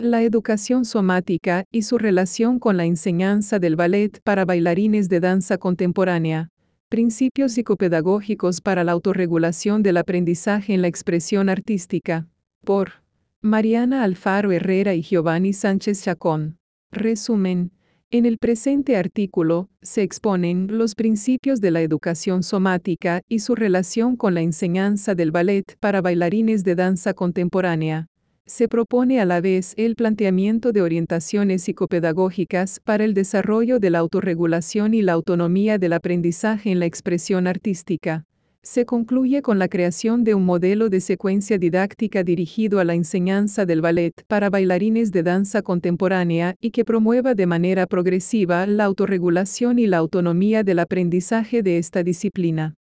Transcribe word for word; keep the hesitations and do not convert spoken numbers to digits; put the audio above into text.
La educación somática y su relación con la enseñanza del ballet para bailarines de danza contemporánea. Principios psicopedagógicos para la autorregulación del aprendizaje en la expresión artística. Por Mariana Alfaro Herrera y Giovanni Sánchez Chacón. Resumen. En el presente artículo, se exponen los principios de la educación somática y su relación con la enseñanza del ballet para bailarines de danza contemporánea. Se propone a la vez el planteamiento de orientaciones psicopedagógicas para el desarrollo de la autorregulación y la autonomía del aprendizaje en la expresión artística. Se concluye con la creación de un modelo de secuencia didáctica dirigido a la enseñanza del ballet para bailarines de danza contemporánea y que promueva de manera progresiva la autorregulación y la autonomía del aprendizaje de esta disciplina.